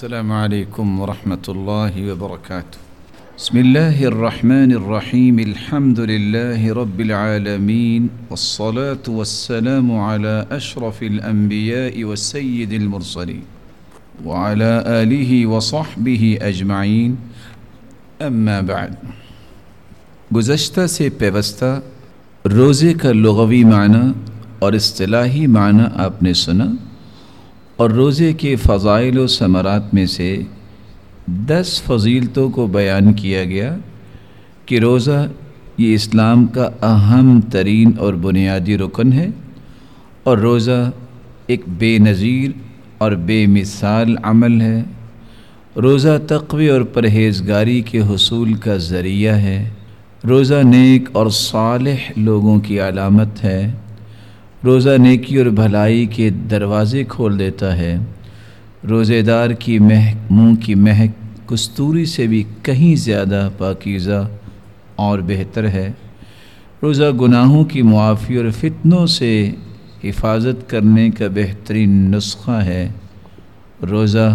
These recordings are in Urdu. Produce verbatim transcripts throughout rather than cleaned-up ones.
السلام عليكم ورحمة الله وبركاته. بسم الله الرحمن الرحيم. الحمد لله رب العالمين، والصلاة والسلام على أشرف الأنبياء والسيد المرسلين وعلى آله وصحبه أجمعين. أما بعد، گزشتہ سے پیوستہ روزے کا لغوی معنی اور اصطلاحی معنی آپ نے سنا، اور روزے کے فضائل و ثمرات میں سے دس فضیلتوں کو بیان کیا گیا کہ روزہ یہ اسلام کا اہم ترین اور بنیادی رکن ہے، اور روزہ ایک بے نظیر اور بے مثال عمل ہے۔ روزہ تقوی اور پرہیزگاری کے حصول کا ذریعہ ہے۔ روزہ نیک اور صالح لوگوں کی علامت ہے۔ روزہ نیکی اور بھلائی کے دروازے کھول دیتا ہے۔ روزے دار کی مہک منہ کی مہک کستوری سے بھی کہیں زیادہ پاکیزہ اور بہتر ہے۔ روزہ گناہوں کی معافی اور فتنوں سے حفاظت کرنے کا بہترین نسخہ ہے۔ روزہ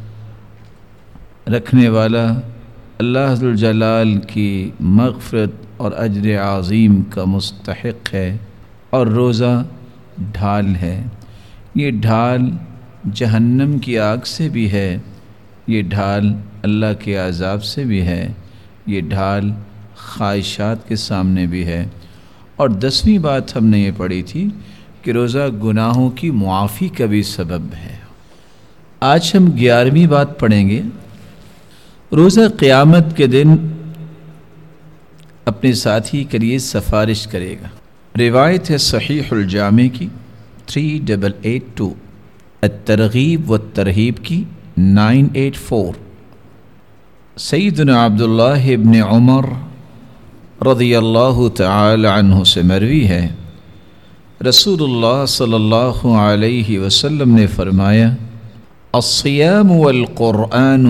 رکھنے والا اللہ ذوالجلال کی مغفرت اور اجر عظیم کا مستحق ہے، اور روزہ ڈھال ہے۔ یہ ڈھال جہنم کی آگ سے بھی ہے، یہ ڈھال اللہ کے عذاب سے بھی ہے، یہ ڈھال خواہشات کے سامنے بھی ہے۔ اور دسویں بات ہم نے یہ پڑھی تھی کہ روزہ گناہوں کی معافی کا بھی سبب ہے۔ آج ہم گیارہویں بات پڑھیں گے۔ روزہ قیامت کے دن اپنے ساتھی کے لیے سفارش کرے گا۔ روایت ہے صحیح الجامع کی تھری ڈبل ایٹ ٹو، الترغیب والترہیب کی نائن ایٹ فور۔ سیدنا عبداللہ ابن عمر رضی اللہ تعالی عنہ سے مروی ہے، رسول اللہ صلی اللہ علیہ وسلم نے فرمایا، الصیام والقرآن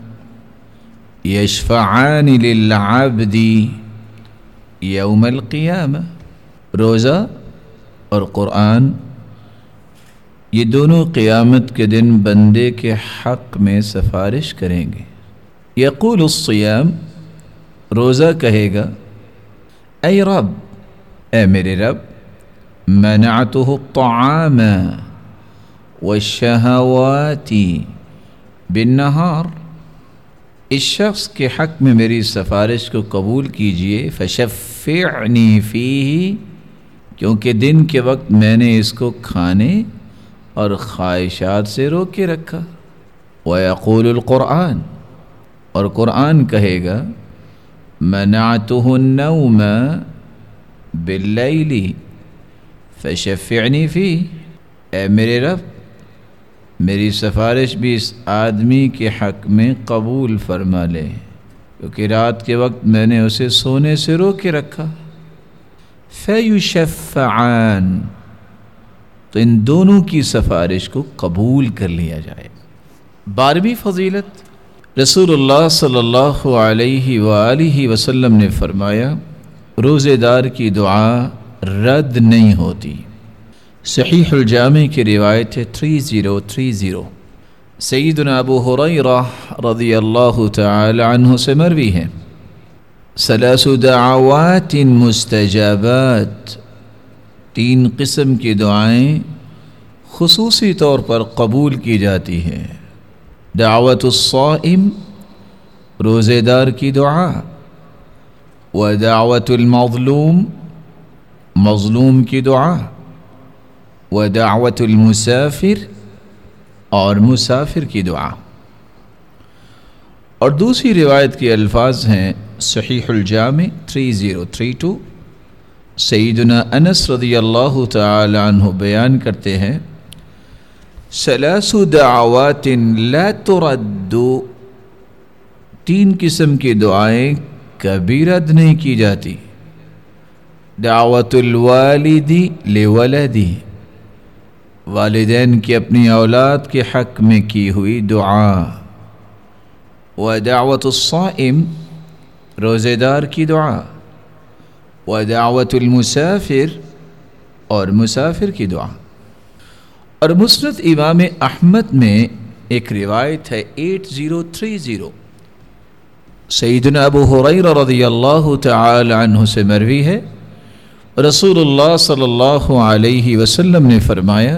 یشفعان للعبد یوم القیامہ۔ روزہ اور قرآن یہ دونوں قیامت کے دن بندے کے حق میں سفارش کریں گے۔ یقول الصیام، روزہ کہے گا، اے رب، اے میرے رب، منعتہ الطعام والشہوات بالنہار، اس شخص کے حق میں میری سفارش کو قبول کیجئے، فشفعنی فیہ، کیونکہ دن کے وقت میں نے اس کو کھانے اور خواہشات سے روک کے رکھا۔ وَيَقُولُ الْقُرْآنُ، اور قرآن کہے گا، مَنَعْتُهُ النَّوْمَ بِاللَّيْلِ فَشَفِّعْنِي فِيهِ، اے میرے رب، میری سفارش بھی اس آدمی کے حق میں قبول فرما لے، کیونکہ رات کے وقت میں نے اسے سونے سے روک کے رکھا۔ فَيُشَفَّعَانِ، تو ان دونوں کی سفارش کو قبول کر لیا جائے۔ بارہویں فضیلت، رسول اللہ صلی اللہ علیہ وآلہ وسلم نے فرمایا، روزے دار کی دعا رد نہیں ہوتی۔ صحیح الجامع کی روایت ہے تھری زیرو تھری زیرو۔ سیدنا ابو ہریرہ رضی اللہ تعالی عنہ سے مروی ہے، ثلاث دعوات مستجابات، تین قسم کی دعائیں خصوصی طور پر قبول کی جاتی ہیں۔ دعوت الصائم، روزے دار کی دعا، ودعوت المظلوم، مظلوم کی دعا، ودعوت المسافر، اور مسافر کی دعا۔ اور دوسری روایت کے الفاظ ہیں صحیح الجامع تھری زیرو تھری ٹو۔ سیدنا انس رضی اللہ تعالی عنہ بیان کرتے ہیں، ثلاث دعوات لا ترد، تین قسم کی دعائیں کبھی رد نہیں کی جاتی۔ دعوت الوالد لولدی، والدین کی اپنی اولاد کے حق میں کی ہوئی دعا۔ ودعوت الصائم، روزے دار کی دعا۔ ودعوت المسافر، اور مسافر کی دعا۔ اور مسند امام احمد میں ایک روایت ہے ایٹ زیرو تھری زیرو، سیدنا ابو ہریرہ رضی اللہ تعالی عنہ سے مروی ہے، رسول اللہ صلی اللہ علیہ وسلم نے فرمایا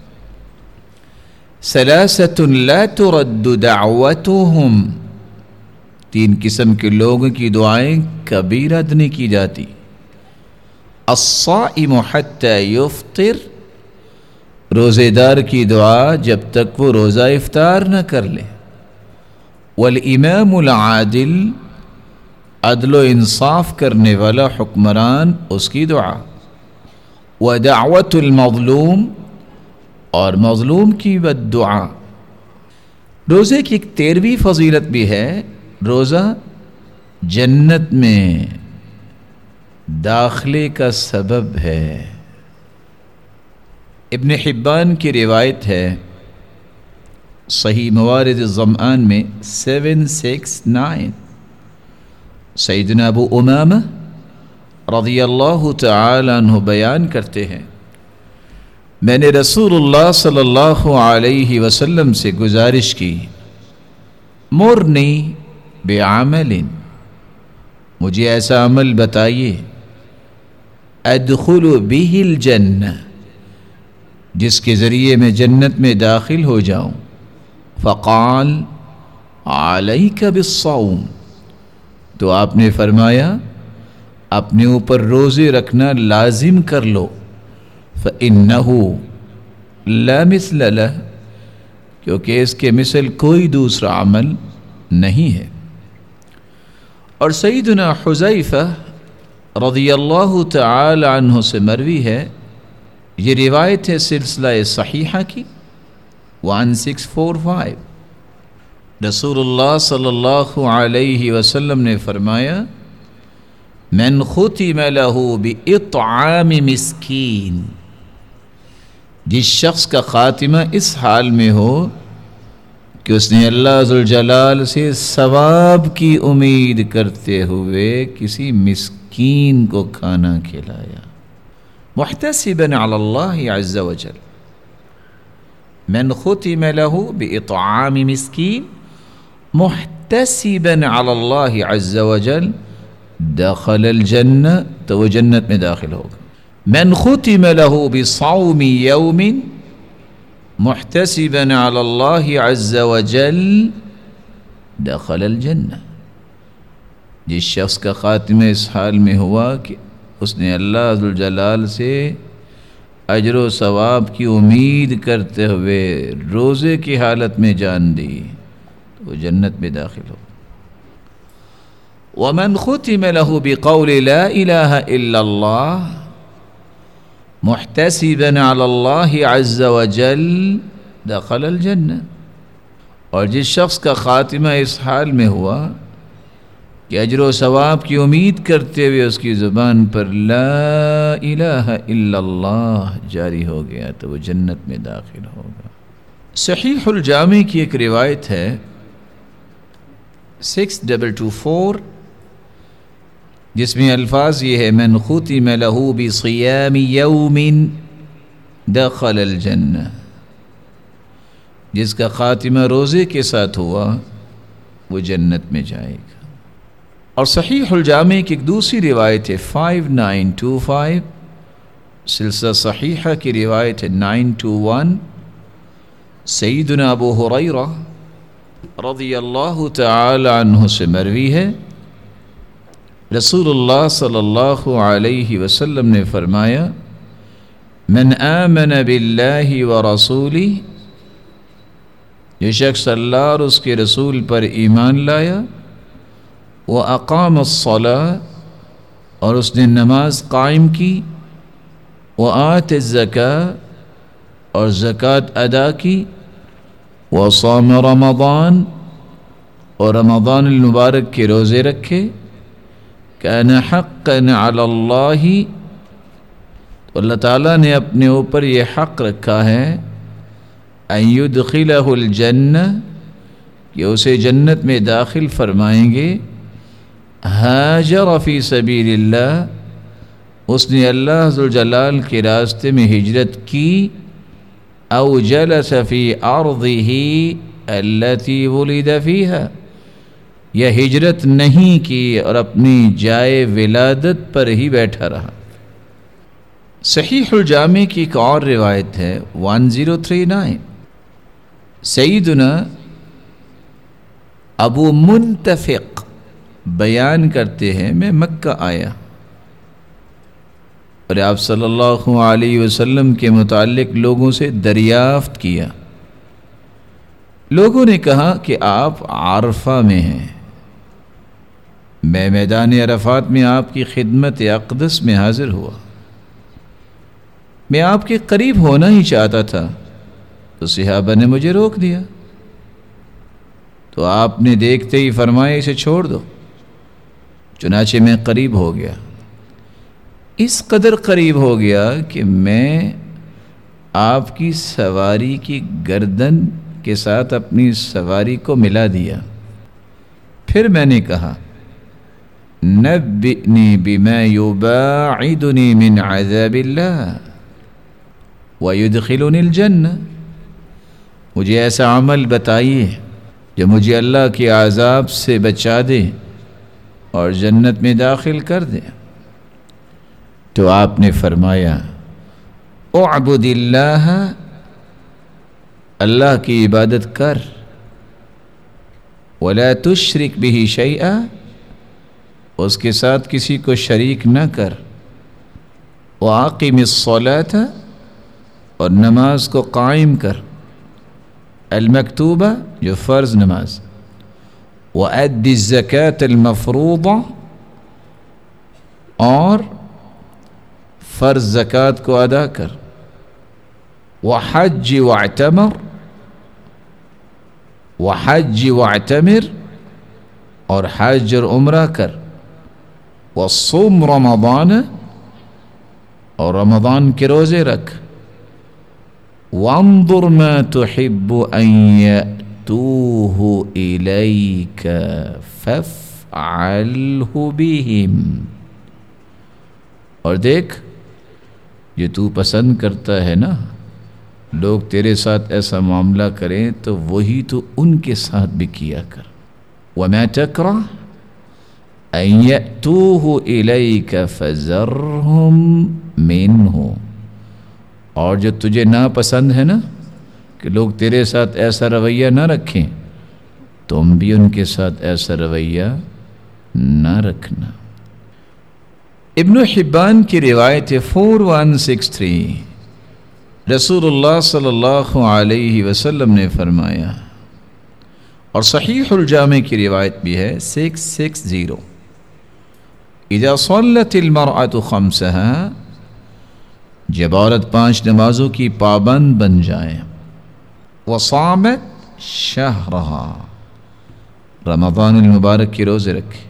ثلاثۃ لا ترد دعوتهم، تین قسم کے لوگوں کی دعائیں کبھی رد نہیں کی جاتی، الصائم حتی یفطر، روزے دار کی دعا جب تک وہ روزہ افطار نہ کر لے، والامام العادل، عدل و انصاف کرنے والا حکمران اس کی دعا، ودعوت المظلوم، اور مظلوم کی بددعا۔ روزے کی ایک تیرہویں فضیلت بھی ہے، روزہ جنت میں داخلے کا سبب ہے۔ ابن حبان کی روایت ہے صحیح موارد الظمآن میں سیون سکس نائن، سیدنا ابو امامہ رضی اللہ تعالی عنہ بیان کرتے ہیں میں نے رسول اللہ صلی اللہ علیہ وسلم سے گزارش کی، مرنی بعمل، مجھے ایسا عمل بتائیے، ادخل به الجنہ، جس کے ذریعے میں جنت میں داخل ہو جاؤں، فقال علیک بالصوم، تو آپ نے فرمایا اپنے اوپر روزے رکھنا لازم کر لو، فإنہ لا مثل لہ، کیونکہ اس کے مثل کوئی دوسرا عمل نہیں ہے۔ اور سیدنا حذیفہ رضی اللہ تعالی عنہ سے مروی ہے، یہ روایت ہے سلسلہ صحیحہ کی ون سکس فور فائیو، رسول اللہ صلی اللہ علیہ وسلم نے فرمایا من ختم لہ بإطعام مسکین، جس شخص کا خاتمہ اس حال میں ہو کہ اس نے اللہ ذوالجلال سے ثواب کی امید کرتے ہوئے کسی مسکین کو کھانا کھلایا، محتسبا علی اللہ عز وجل، من ختم لہ بإطعام مسکین محتسبا علی اللہ عز وجل دخل الجنہ، تو وہ جنت میں داخل ہوگا۔ من ختم لہ بصوم یوم محتسبا علی اللہ عز وجل دخل الجنہ، جس شخص کا خاتمہ اس حال میں ہوا کہ اس نے اللہ ذوالجلال سے اجر و ثواب کی امید کرتے ہوئے روزے کی حالت میں جان دی، تو وہ جنت میں داخل ہو۔ ومن ختم له بقول لا الہ الا اللہ محتسبا علی اللہ عز وجل دخل الجنہ، اور جس شخص کا خاتمہ اس حال میں ہوا کہ اجر و ثواب کی امید کرتے ہوئے اس کی زبان پر لا الہ الا اللہ جاری ہو گیا، تو وہ جنت میں داخل ہوگا۔ صحیح الجامع کی ایک روایت ہے سکس ڈبل ٹو فور، جس میں الفاظ یہ ہے من ختم لہ بصیام یوم دخل الجنہ، جس کا خاتمہ روزے کے ساتھ ہوا وہ جنت میں جائے گا۔ اور صحیح الجامع کی ایک دوسری روایت ہے فائیو نائن ٹو فائیو، سلسلہ صحیحہ کی روایت ہے نائن ٹو ون، سیدنا ابو ہریرہ رضی اللہ تعالی عنہ سے مروی ہے، رسول اللہ صلی اللہ علیہ وسلم نے فرمایا من آمن باللہ ورسولہ، جو شخص اللہ اور اس کے رسول پر ایمان لایا، وأقام الصلاة، اور اس نے نماز قائم کی، وآت الزکاة، اور زکوٰۃ ادا کی، وصام رمضان، اور رمضان المبارک کے روزے رکھے، کان حقا علی اللہ، تو اللہ تعالیٰ نے اپنے اوپر یہ حق رکھا ہے ان یدخلہ الجنہ، کہ اسے جنت میں داخل فرمائیں گے، ہاجر فی سبیل اللہ، اس نے اللہ ذوالجلال کے راستے میں ہجرت کی، او جلس فی ارضہ التی ولد فیہا، یا ہجرت نہیں کی اور اپنی جائے ولادت پر ہی بیٹھا رہا۔ صحیح الجامع کی ایک اور روایت ہے ایک ہزار تینتیس، سیدنا ابو منتفق بیان کرتے ہیں میں مکہ آیا اور آپ صلی اللہ علیہ وسلم کے متعلق لوگوں سے دریافت کیا۔ لوگوں نے کہا کہ آپ عرفہ میں ہیں۔ میں میدان عرفات میں آپ کی خدمت اقدس میں حاضر ہوا۔ میں آپ کے قریب ہونا ہی چاہتا تھا تو صحابہ نے مجھے روک دیا، تو آپ نے دیکھتے ہی فرمایا اسے چھوڑ دو۔ چنانچہ میں قریب ہو گیا، اس قدر قریب ہو گیا کہ میں آپ کی سواری کی گردن کے ساتھ اپنی سواری کو ملا دیا۔ پھر میں نے کہا نبئنی بما یباعدنی من عذاب اللہ وَيُدْخِلُنِ الْجَنَّةِ، مجھے ایسا عمل بتائیے جو مجھے اللہ کے عذاب سے بچا دے اور جنت میں داخل کر دے۔ تو آپ نے فرمایا اعبد اللہ، اللہ کی عبادت کر، ولا تشرک بہ شیئا، اس کے ساتھ کسی کو شریک نہ کر، واقم الصلاۃ، اور نماز کو قائم کر، المکتوبہ جو فرض نماز، وَأَدِّ الزَّكَاةَ الْمَفْرُوضَةَ، اور فرض زکوٰۃ کو ادا کر، وَحَجِّ وَاعْتَمِرْ، وَحَجِّ وَاعْتَمِرْ، اور حج اور عمرہ کر، وَصُومْ رَمَضَانَ، اور رمضان کے روزے رکھ، وَانظُرْ مَا تُحِبُّ أَن يَأْتُوهُ إِلَيْكَ فَافْعَلْهُ بِهِمْ، اور دیکھ جو تو پسند کرتا ہے نا لوگ تیرے ساتھ ایسا معاملہ کریں تو وہی تو ان کے ساتھ بھی کیا کر، وَمَا تَكْرَهُ أَن يَأْتُوهُ إِلَيْكَ فَذَرْهُمْ مِنْهُ، اور جو تجھے ناپسند ہے نا کہ لوگ تیرے ساتھ ایسا رویہ نہ رکھیں، تم بھی ان کے ساتھ ایسا رویہ نہ رکھنا۔ ابن حبان کی روایت فور ون سکس تھری، رسول اللہ صلی اللہ علیہ وسلم نے فرمایا، اور صحیح الجامع کی روایت بھی ہے سکس سکس زیرو، اذا صلت المرأة خمسها، جب عورت پانچ نمازوں کی پابند بن جائے، وصامت شہرہا، رمضان المبارک کی روزے رکھے،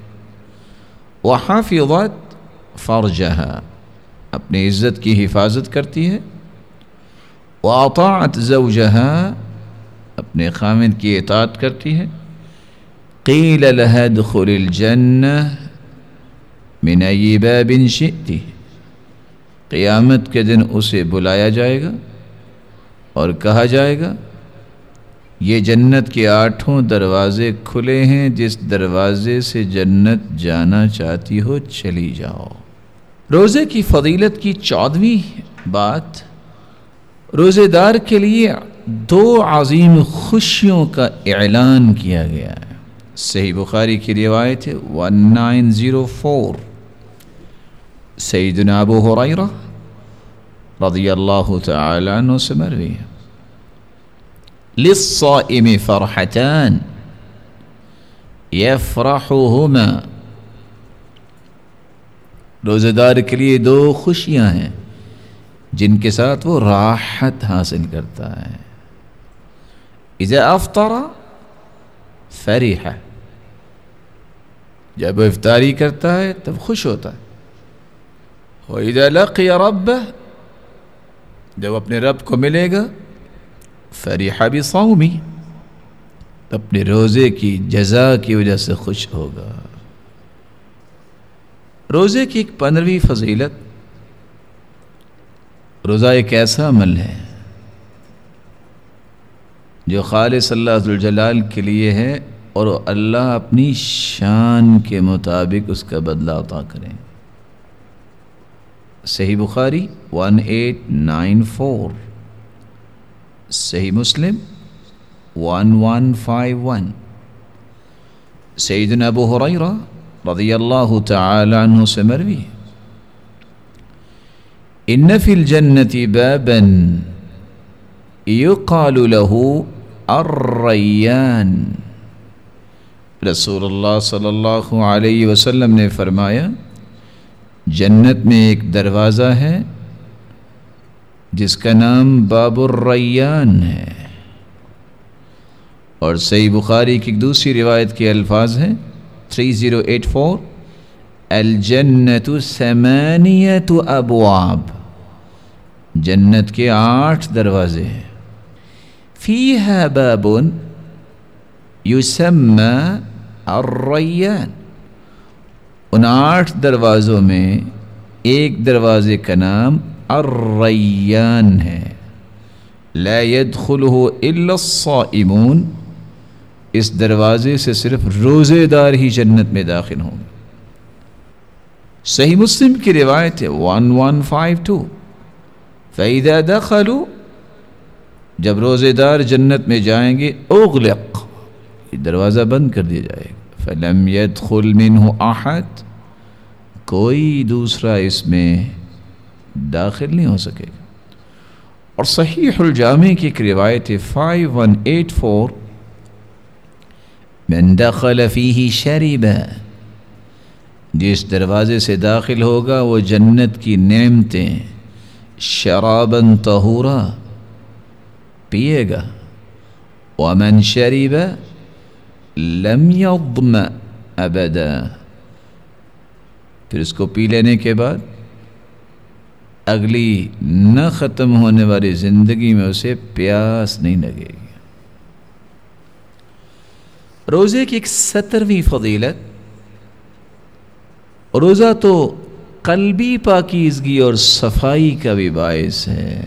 وحافظت فرجہا، اپنی عزت کی حفاظت کرتی ہے، واطاعت زوجہا، اپنے خاوند کی اطاعت کرتی ہے، قیل لها ادخل الجنہ من ای باب شئتی، قیامت کے دن اسے بلایا جائے گا اور کہا جائے گا یہ جنت کے آٹھوں دروازے کھلے ہیں، جس دروازے سے جنت جانا چاہتی ہو چلی جاؤ۔ روزے کی فضیلت کی چودہویں بات، روزے دار کے لیے دو عظیم خوشیوں کا اعلان کیا گیا ہے۔ صحیح بخاری کی روایت ہے نائن زیرو فور، سیدنا ابو ہریرہ رضی اللہ تعالی عنہ سے مروی ہے، للصائم فرحتان یفرحہما، روزہ دار کے لیے دو خوشیاں ہیں جن کے ساتھ وہ راحت حاصل کرتا ہے۔ اذا افطر فرح، جب وہ افطاری کرتا ہے تب خوش ہوتا ہے، وَإِذَا لَقِيَ رَبَّهُ، جب اپنے رب کو ملے گا، فَرِحَ بِصَوْمِهِ، اپنے روزے کی جزا کی وجہ سے خوش ہوگا۔ روزے کی ایک پندرہویں فضیلت، روزہ ایک ایسا عمل ہے جو خالص اللہ ذوالجلال کے لیے ہے، اور اللہ اپنی شان کے مطابق اس کا بدلہ عطا کریں۔ صحیح بخاری ایٹھ ایٹ نائن فور، صحیح مسلم ون ون فائیو ون۔ سیدنا ابو ہریرہ رضی اللہ تعالی عنہ سے مروی ہے، ان فی الجنت بابا یقال له الریان۔ رسول اللہ صلی اللہ علیہ وسلم نے فرمایا جنت میں ایک دروازہ ہے جس کا نام باب الریان ہے۔ اور صحیح بخاری کی ایک دوسری روایت کے الفاظ ہیں تھری زیرو ایٹ فور، الجنت ثمانیت ابواب، جنت کے آٹھ دروازے ہیں، فیہا باب یسمی الریان، ان آٹھ دروازوں میں ایک دروازے کا نام الریان ہے، لا يدخلہ الا الصائمون، اس دروازے سے صرف روزے دار ہی جنت میں داخل ہوں گے۔ صحیح مسلم کی روایت ہے ون ون فائیو ٹو، فَإِذَا دَخَلُوا، جب روزے دار جنت میں جائیں گے، اغلق، یہ دروازہ بند کر دیا جائے گا، فَلَمْ يَدْخُلْ مِنْهُ أَحَدٌ، کوئی دوسرا اس میں داخل نہیں ہو سکے گا۔ اور صحیح الجامع کی ایک روایت ہے فائیو ون ایٹ فور، من دخل فیہ شرب، جس دروازے سے داخل ہوگا وہ جنت کی نعمتیں شرابا طہورا پیے گا، ومن شرب لم یظمأ ابدا، پھر اس کو پی لینے کے بعد اگلی نہ ختم ہونے والی زندگی میں اسے پیاس نہیں لگے گی۔ روزے کی ایک سترویں فضیلت، روزہ تو قلبی پاکیزگی اور صفائی کا بھی باعث ہے۔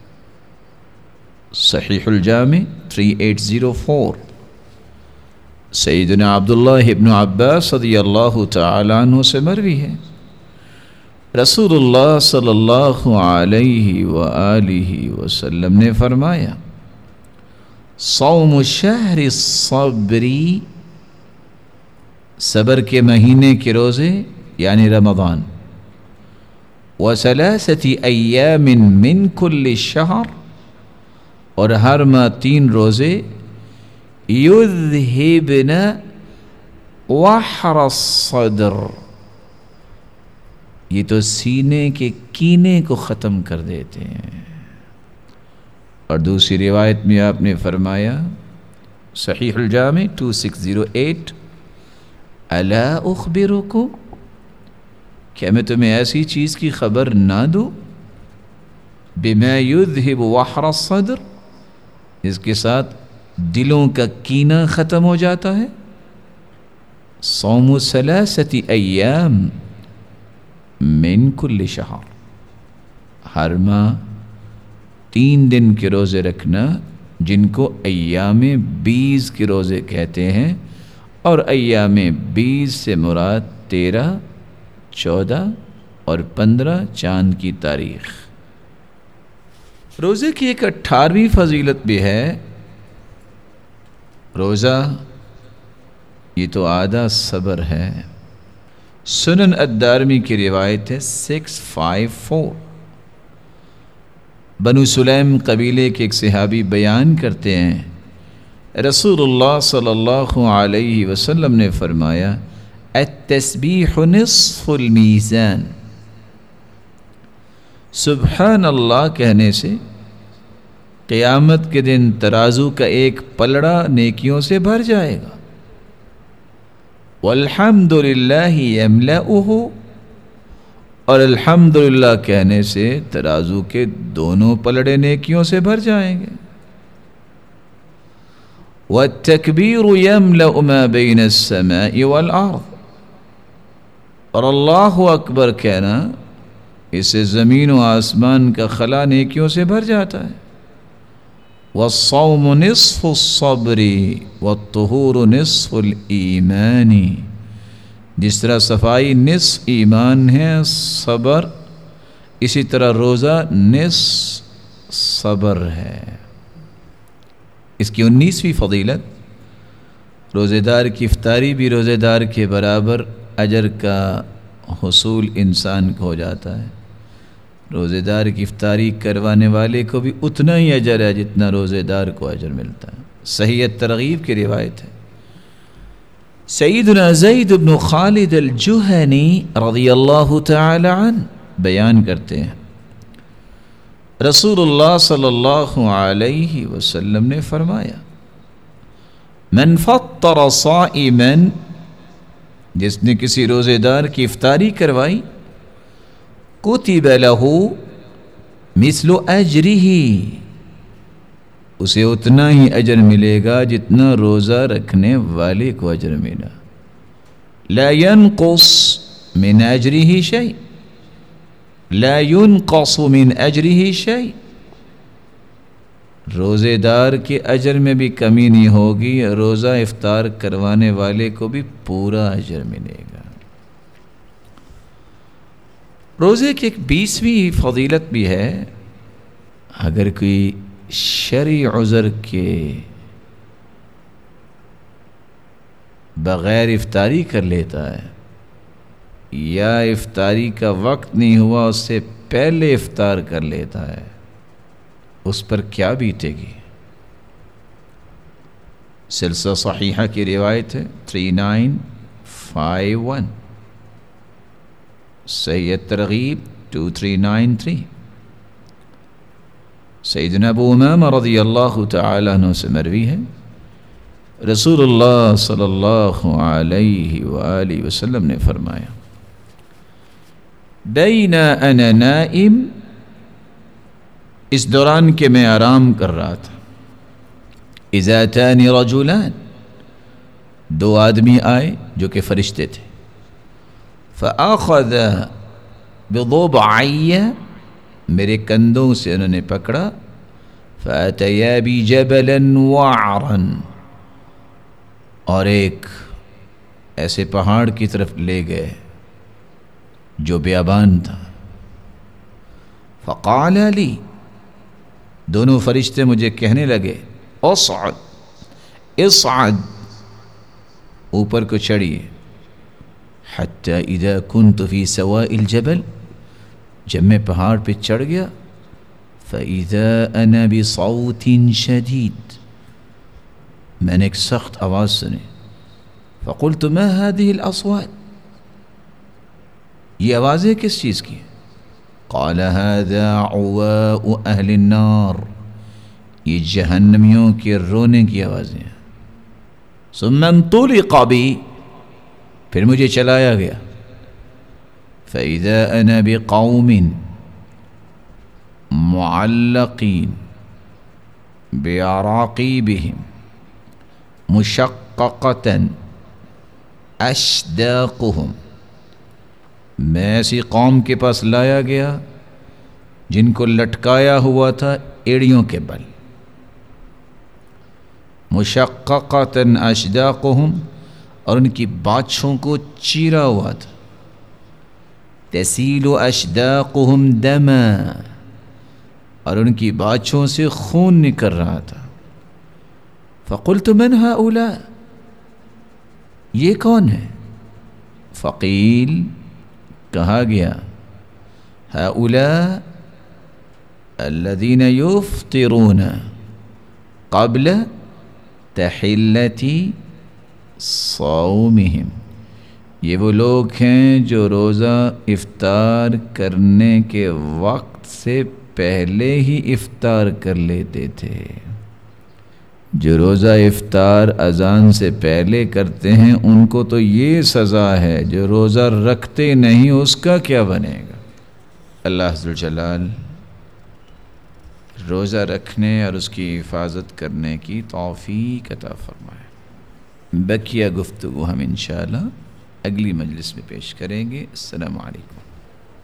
صحیح الجامع تھری ایٹ زیرو فور، سیدنا عبداللہ ابن عباس رضی اللہ تعالی عنہ سے مروی ہے، رسول اللہ صلی اللہ علیہ وآلہ وسلم نے فرمایا صوم شہر الصبری، صبر کے مہینے کے روزے یعنی رمضان، وثلاثۃ ایام من کل شہر، اور ہر ماہ تین روزے، یذہبن وحر الصدر، یہ تو سینے کے کینے کو ختم کر دیتے ہیں۔ اور دوسری روایت میں آپ نے فرمایا صحیح الجامع ٹو سکس زیرو ایٹ، الا اخبرکم، کیا میں تمہیں ایسی چیز کی خبر نہ دوں، بما یذہب وحر الصدر، جس کے ساتھ دلوں کا کینہ ختم ہو جاتا ہے، صوم ثلاثۃ ایام من کل شہر، ہر ماہ تین دن کے روزے رکھنا، جن کو ایام بیس کے روزے کہتے ہیں، اور ایام بیس سے مراد تیرہ، چودہ اور پندرہ چاند کی تاریخ۔ روزے کی ایک اٹھارہویں فضیلت بھی ہے، روزہ یہ تو آدھا صبر ہے۔ سنن الدارمی کی روایت ہے سکس فائیو فور، بنو سلیم قبیلے کے ایک صحابی بیان کرتے ہیں رسول اللہ صلی اللہ علیہ وسلم نے فرمایا التسبیح نصف المیزان، سبحان اللہ کہنے سے قیامت کے دن ترازو کا ایک پلڑا نیکیوں سے بھر جائے گا، والحمد للہ یملأہ، اور الحمدللہ کہنے سے ترازو کے دونوں پلڑے نیکیوں سے بھر جائیں گے، والتکبیر یملأ ما بین السماء والارض، اور اللہ اکبر کہنا اسے زمین و آسمان کا خلا نیکیوں سے بھر جاتا ہے، والصوم نصف الصبر والطہور نصف الایمان، جس طرح صفائی نصف ایمان ہے صبر، اسی طرح روزہ نصف صبر ہے۔ اس کی انیسویں فضیلت، روزے دار کی افطاری بھی روزے دار کے برابر اجر کا حصول انسان کو ہو جاتا ہے۔ روزے دار کی افطاری کروانے والے کو بھی اتنا ہی اجر ہے جتنا روزے دار کو اجر ملتا ہے۔ صحیح ترغیب کی روایت ہے، سیدنا زید بن خالد الجہنی رضی اللہ تعالی عنہ بیان کرتے ہیں، رسول اللہ صلی اللہ علیہ وسلم نے فرمایا، من فطر صائما، جس نے کسی روزے دار کی افطاری کروائی، کتب لہ مثل اجرہ، اسے اتنا ہی اجر ملے گا جتنا روزہ رکھنے والے کو اجر ملا، لا ينقص من اجرہ شیء، لا ينقص من اجرہ شیء، روزے دار کے اجر میں بھی کمی نہیں ہوگی، روزہ افطار کروانے والے کو بھی پورا اجر ملے گا۔ روزے کی ایک بیسویں فضیلت بھی ہے، اگر کوئی شرعی عذر کے بغیر افطاری کر لیتا ہے یا افطاری کا وقت نہیں ہوا اس سے پہلے افطار کر لیتا ہے، اس پر کیا بیتے گی؟ سلسلہ صحیحہ کی روایت ہے تھری نائن فائیو ون، صحیح ترغیب ٹو تھری نائن تھری۔ سیدنا ابو امامہ رضی اللہ تعالی عنہ سے مروی ہے، رسول اللہ صلی اللہ علیہ وآلہ وسلم نے فرمایا، بین انا نائم، اس دوران کہ میں آرام کر رہا تھا، اذا اتانی رجلان، دو آدمی آئے جو کہ فرشتے تھے، فآخذ بضبعی، میرے کندھوں سے انہوں نے پکڑا، فاتیا بی جبلا وعرا، اور ایک ایسے پہاڑ کی طرف لے گئے جو بیابان تھا، فقال لی، دونوں فرشتے مجھے کہنے لگے، اصعد اصعد، اوپر کو چڑھیے، حتی اذا کنت فی سواء الجبل، جب میں پہاڑ پہ چڑھ گیا، فَإِذَا أَنَا بِصَوْتٍ شَدِيد، میں نے ایک سخت آواز سنی، فَقُلْتُ مَا هَذِهِ الْأَصْوَاتِ، یہ آوازیں کس چیز کی؟ قَالَ هَذَا عُوَاءُ أَهْلِ النَّارِ، یہ جہنمیوں کے رونے کی آوازیں ہیں۔ ثُمَّ انطُلِقَ بِي، پھر مجھے چلایا گیا، فَإِذَا أَنَا بِقَوْمٍ مُعَلَّقِينَ بِأَرَاقِيبِهِمْ مُشَقَّقَةً أَشْدَاقُهُمْ، میں ایسی قوم کے پاس لایا گیا جن کو لٹکایا ہوا تھا ایڑیوں کے بل، مُشَقَّقَةً أَشْدَاقُهُمْ، اور ان کی باچھوں کو چیرا ہوا تھا، تسیل اشداقهم دما، اور ان کی باچھوں سے خون نکل رہا تھا۔ فقلت من هؤلاء، یہ کون ہے؟ فقیل، کہا گیا، هؤلاء الذين يفطرون قبل تحلة صومهم، یہ وہ لوگ ہیں جو روزہ افطار کرنے کے وقت سے پہلے ہی افطار کر لیتے تھے۔ جو روزہ افطار اذان سے پہلے کرتے ہیں ان کو تو یہ سزا ہے، جو روزہ رکھتے نہیں اس کا کیا بنے گا؟ اللہ ذو الجلال روزہ رکھنے اور اس کی حفاظت کرنے کی توفیق عطا فرمائے۔ بقیہ گفتگو ہم انشاءاللہ اگلی مجلس میں پیش کریں گے۔ السلام علیکم۔